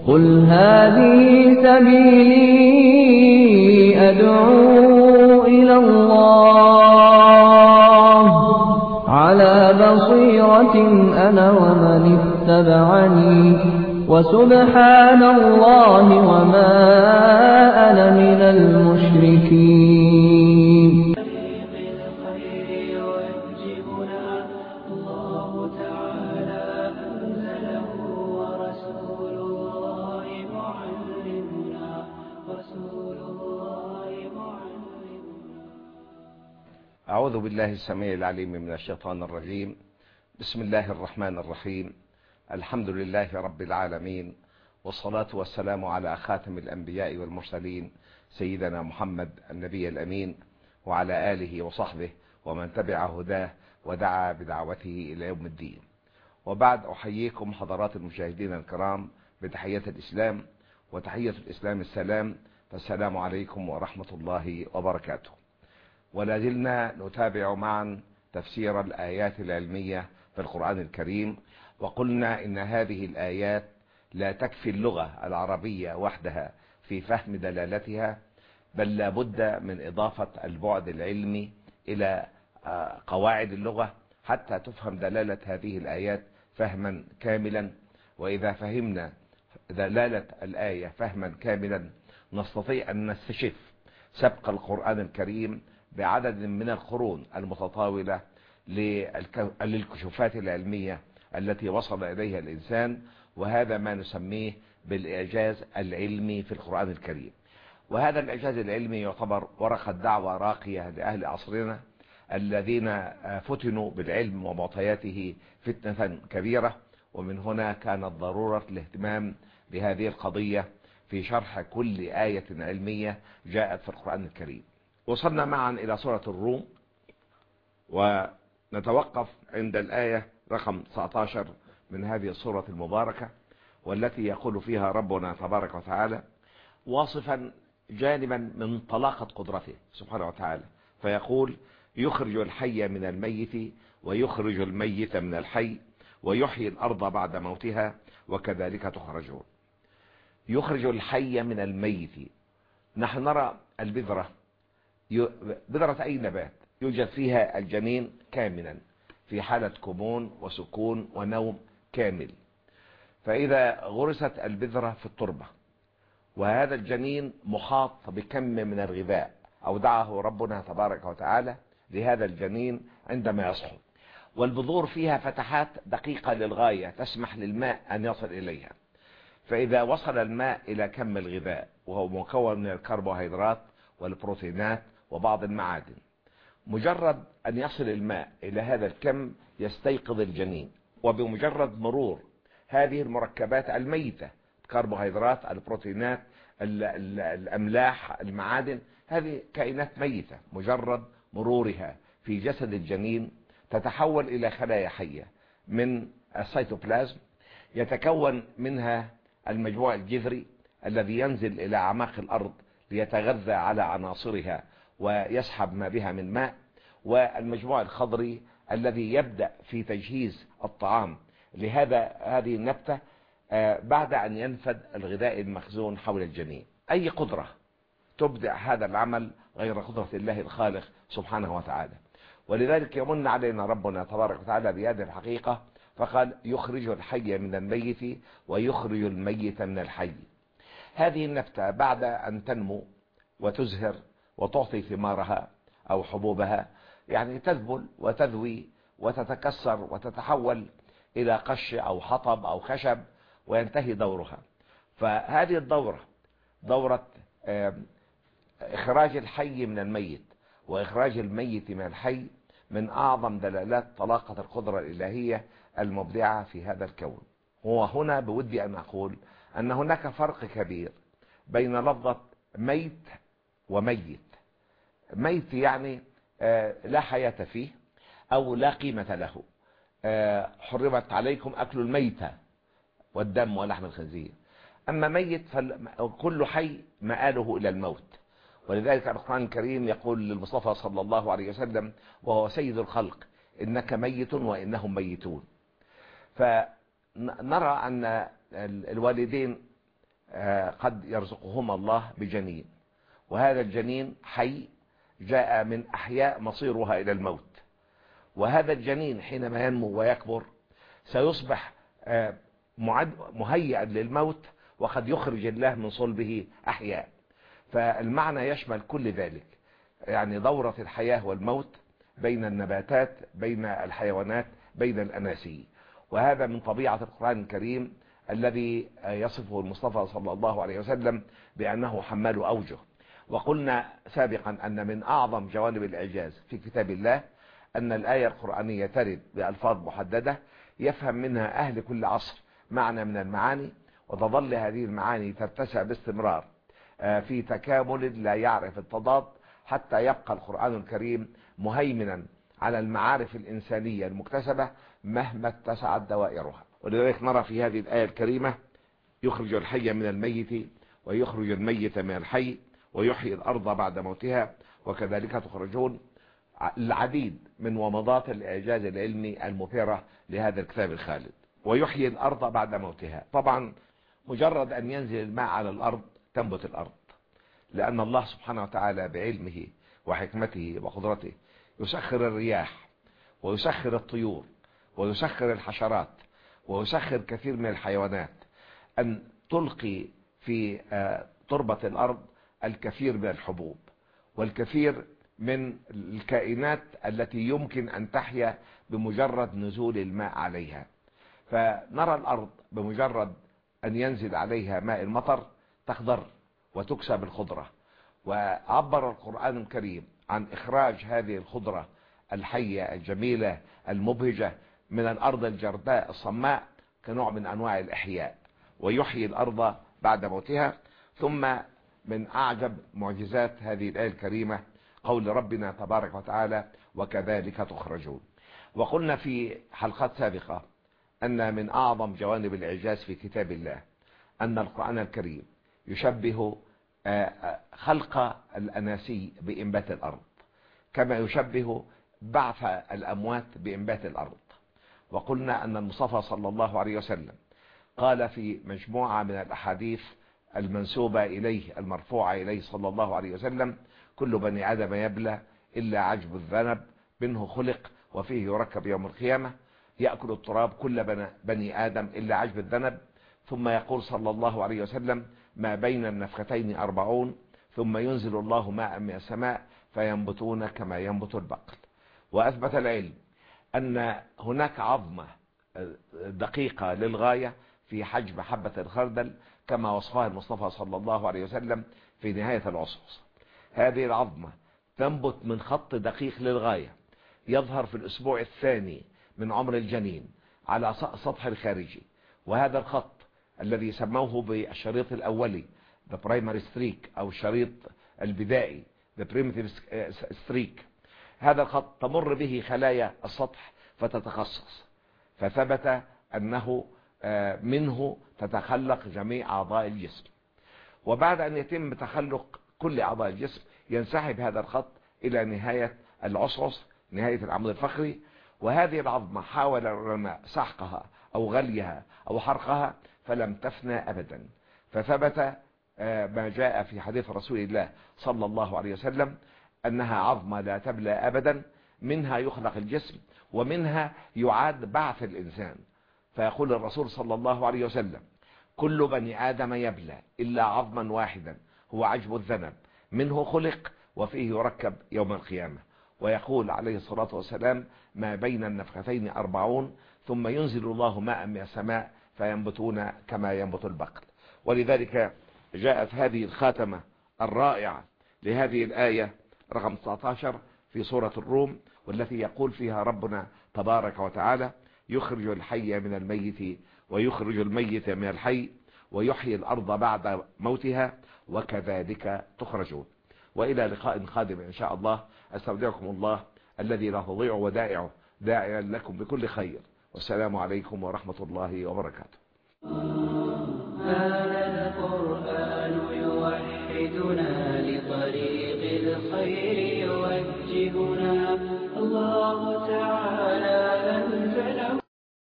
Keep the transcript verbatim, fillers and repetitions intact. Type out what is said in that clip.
قل هذه سبيلي أدعو إلى الله على بصيرة أنا ومن اتبعني وسبحان الله وما أنا من المشركين. أعوذ بالله السميع العليم من الشيطان الرجيم. بسم الله الرحمن الرحيم. الحمد لله رب العالمين، والصلاة والسلام على خاتم الأنبياء والمرسلين سيدنا محمد النبي الأمين، وعلى آله وصحبه ومن تبع هداه ودعا بدعوته إلى يوم الدين. وبعد، أحييكم حضرات المشاهدين الكرام بتحية الإسلام، وتحية الإسلام السلام، فالسلام عليكم ورحمة الله وبركاته. ولا زلنا نتابع معا تفسير الآيات العلمية في القرآن الكريم، وقلنا إن هذه الآيات لا تكفي اللغة العربية وحدها في فهم دلالتها، بل لا بد من إضافة البعد العلمي إلى قواعد اللغة حتى تفهم دلالة هذه الآيات فهما كاملا. وإذا فهمنا دلالة الآية فهما كاملا نستطيع أن نستشف سبق القرآن الكريم بعدد من القرون المتطاولة للكشوفات العلمية التي وصل إليها الإنسان، وهذا ما نسميه بالإعجاز العلمي في القرآن الكريم. وهذا الإعجاز العلمي يعتبر ورقة دعوة راقية لأهل عصرنا الذين فتنوا بالعلم ومعطياته فتنة كبيرة، ومن هنا كانت ضرورة الاهتمام بهذه القضية في شرح كل آية علمية جاءت في القرآن الكريم. وصلنا معا إلى سورة الروم، ونتوقف عند الآية رقم تسعة عشر من هذه السورة المباركة، والتي يقول فيها ربنا تبارك وتعالى واصفا جانبا من طلاقة قدرته سبحانه وتعالى، فيقول: يخرج الحي من الميت ويخرج الميت من الحي ويحيي الأرض بعد موتها وكذلك تخرجون. يخرج الحي من الميت. نحن نرى البذرة، بذرة أي نبات يوجد فيها الجنين كاملا في حالة كمون وسكون ونوم كامل، فإذا غرست البذرة في التربة وهذا الجنين محاط بكم من الغذاء أودعه ربنا تبارك وتعالى لهذا الجنين عندما يصحو، والبذور فيها فتحات دقيقة للغاية تسمح للماء أن يصل إليها، فإذا وصل الماء إلى كم الغذاء وهو مكون من الكربوهيدرات والبروتينات وبعض المعادن، مجرد أن يصل الماء إلى هذا الكم يستيقظ الجنين، وبمجرد مرور هذه المركبات الميتة، الكربوهيدرات، البروتينات، الأملاح، المعادن، هذه كائنات ميتة، مجرد مرورها في جسد الجنين تتحول إلى خلايا حية من السيتوبلازم، يتكون منها المجموع الجذري الذي ينزل إلى أعماق الأرض ليتغذى على عناصرها ويسحب ما بها من ماء، والمجموع الخضري الذي يبدأ في تجهيز الطعام لهذا هذه النبتة بعد أن ينفد الغذاء المخزون حول الجنين. أي قدرة تبدع هذا العمل غير قدرة الله الخالق سبحانه وتعالى؟ ولذلك يمن علينا ربنا تبارك وتعالى بهذه الحقيقة، فقال: يخرج الحي من الميت ويخرج الميت من الحي. هذه النبتة بعد أن تنمو وتزهر وتعطي ثمارها أو حبوبها، يعني تذبل وتذوي وتتكسر وتتحول إلى قش أو حطب أو خشب وينتهي دورها. فهذه الدورة دورة إخراج الحي من الميت وإخراج الميت من الحي من أعظم دلالات طلاقة القدرة الإلهية المبدعة في هذا الكون. وهنا بودي أن أقول أن هناك فرق كبير بين لفظة ميت وميت. ميت يعني لا حياة فيه أو لا قيمة له، حرمت عليكم أكل الميتة والدم ولحم الخنزير. أما ميت فكل حي مآله إلى الموت، ولذلك القرآن الكريم يقول للمصطفى صلى الله عليه وسلم وهو سيد الخلق: إنك ميت وإنهم ميتون. فنرى أن الوالدين قد يرزقهما الله بجنين، وهذا الجنين حي جاء من أحياء مصيرها إلى الموت، وهذا الجنين حينما ينمو ويكبر سيصبح مهيئا للموت، وقد يخرج الله من صلبه أحياء. فالمعنى يشمل كل ذلك، يعني دورة الحياة والموت بين النباتات، بين الحيوانات، بين الأناسي. وهذا من طبيعة القرآن الكريم الذي يصفه المصطفى صلى الله عليه وسلم بأنه حمال أوجه. وقلنا سابقا أن من أعظم جوانب الإعجاز في كتاب الله أن الآية القرآنية ترد بألفاظ محددة يفهم منها أهل كل عصر معنى من المعاني، وتظل هذه المعاني تتسع باستمرار في تكامل لا يعرف التضاد، حتى يبقى القرآن الكريم مهيمنا على المعارف الإنسانية المكتسبة مهما اتسعت دوائرها. ولذلك نرى في هذه الآية الكريمة يخرج الحي من الميت ويخرج الميت من الحي ويحيي الأرض بعد موتها وكذلك تخرجون. العديد من ومضات الإعجاز العلمي المثيرة لهذا الكتاب الخالد. ويحيي الأرض بعد موتها، طبعا مجرد أن ينزل الماء على الأرض تنبت الأرض، لأن الله سبحانه وتعالى بعلمه وحكمته وقدرته يسخر الرياح ويسخر الطيور ويسخر الحشرات ويسخر كثير من الحيوانات أن تلقي في تربة الأرض الكثير من الحبوب والكثير من الكائنات التي يمكن أن تحيا بمجرد نزول الماء عليها. فنرى الأرض بمجرد أن ينزل عليها ماء المطر تخضر وتكسى بالخضرة. وعبر القرآن الكريم عن إخراج هذه الخضرة الحية الجميلة المبهجة من الأرض الجرداء الصماء كنوع من أنواع الإحياء. ويحيي الأرض بعد موتها. ثم من أعجب معجزات هذه الآية الكريمة قول ربنا تبارك وتعالى وكذلك تخرجون. وقلنا في حلقات سابقة أن من أعظم جوانب الإعجاز في كتاب الله أن القرآن الكريم يشبه خلق الأناسي بإنبات الأرض كما يشبه بعث الأموات بإنبات الأرض. وقلنا أن المصطفى صلى الله عليه وسلم قال في مجموعة من الأحاديث المنسوبة إليه المرفوعة إليه صلى الله عليه وسلم كل بني آدم يبلى إلا عجب الذنب منه خلق وفيه يركب يوم القيامة، يأكل التراب كل بني آدم إلا عجب الذنب. ثم يقول صلى الله عليه وسلم ما بين النفختين أربعون ثم ينزل الله ماء من السماء فينبتون كما ينبت البقل. وأثبت العلم أن هناك عظمة دقيقة للغاية في حجم حبة الخردل كما وصفها المصطفى صلى الله عليه وسلم في نهاية العصوص. هذه العظمة تنبت من خط دقيق للغاية يظهر في الأسبوع الثاني من عمر الجنين على سطح الخارجي. وهذا الخط الذي سموه بالشريط الأولي the primary streak أو الشريط البدائي the primitive streak، هذا الخط تمر به خلايا السطح فتتخصص، فثبت أنه منه تتخلق جميع أعضاء الجسم. وبعد أن يتم تخلق كل أعضاء الجسم ينسحب هذا الخط إلى نهاية العصعص نهاية العمود الفقري. وهذه العظمة حاول العلماء سحقها أو غليها أو حرقها فلم تفنى أبدا، فثبت ما جاء في حديث رسول الله صلى الله عليه وسلم أنها عظمة لا تبلى أبدا، منها يخلق الجسم ومنها يعاد بعث الإنسان. فيقول الرسول صلى الله عليه وسلم كل بني آدم يبلى إلا عظما واحدا هو عجب الذنب منه خلق وفيه يركب يوم القيامة. ويقول عليه الصلاة والسلام ما بين النفختين أربعون ثم ينزل الله ماء من السماء فينبتون كما ينبت البقل. ولذلك جاءت هذه الخاتمة الرائعة لهذه الآية رقم تسعة عشر في سورة الروم، والتي يقول فيها ربنا تبارك وتعالى يخرج الحي من الميت ويخرج الميت من الحي ويحيي الأرض بعد موتها وكذلك تخرجون. وإلى لقاء قادم إن شاء الله، أستودعكم الله الذي لا تضيع ودائعه داعيا لكم بكل خير، والسلام عليكم ورحمة الله وبركاته. هذا القرآن يوحدنا لطريق الخير يوجهنا